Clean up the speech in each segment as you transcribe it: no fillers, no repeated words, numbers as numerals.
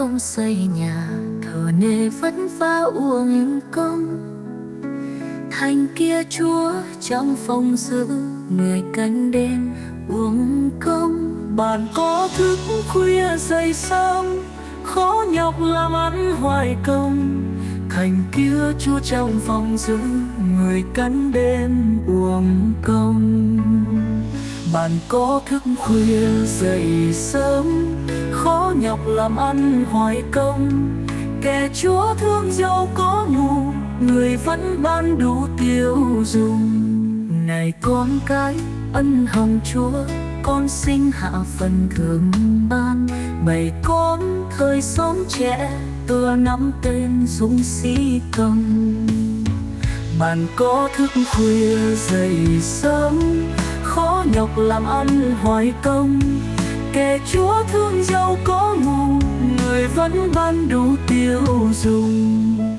không xây nhà, thờ nề vất vả uổng công. Thành kia Chúa trong phòng giữ, người canh đêm uổng công. Bạn có thức khuya dậy sớm, khó nhọc làm ăn hoài công. Thành kia Chúa trong phòng giữ, người canh đêm uổng công. Bạn có thức khuya dậy sớm, khó nhọc làm ăn hoài công. Kẻ Chúa thương giàu có mù, người vẫn ban đủ tiêu dùng. Này con cái ân hồng Chúa, con xin hạ phần thưởng ban. Bầy con thời sống trẻ, tựa nắm tên dũng sĩ công. Bạn có thức khuya dậy sớm, khó nhọc làm ăn hoài công. Kẻ Chúa thương giàu có mù, người vẫn ban đủ tiêu dùng.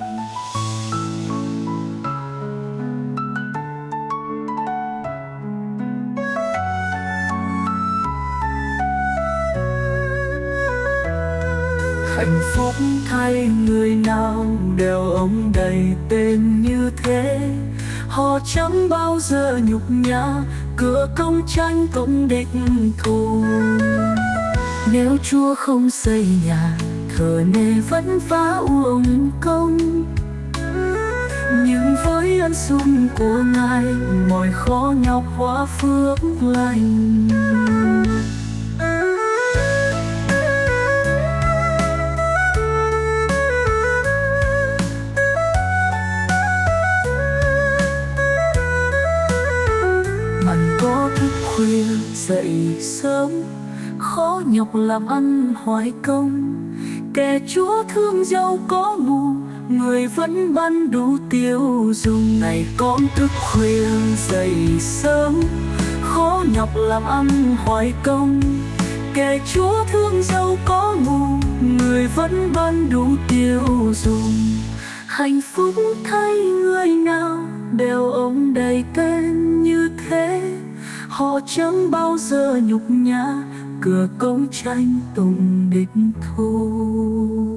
Hạnh phúc thay người nào đều ông đầy tên như thế. Họ chẳng bao giờ nhục nhã, cửa công tranh cũng địch thù. Nếu Chúa không xây nhà, thờ nề vất vả uổng công. Nhưng với ân sủng của Ngài, mọi khó nhọc hóa phước lành. Bạn có thức khuya dậy sớm, khó nhọc làm ăn hoài công. Kẻ Chúa thương giàu có mù, người vẫn ban đủ tiêu dùng. Này con thức khuya dậy sớm, khó nhọc làm ăn hoài công. Kẻ Chúa thương giàu có mù, người vẫn ban đủ tiêu dùng. Hạnh phúc thay người nào đều ông đầy tên như thế. Họ chẳng bao giờ nhục nhã, cửa công tranh tùng địch thù.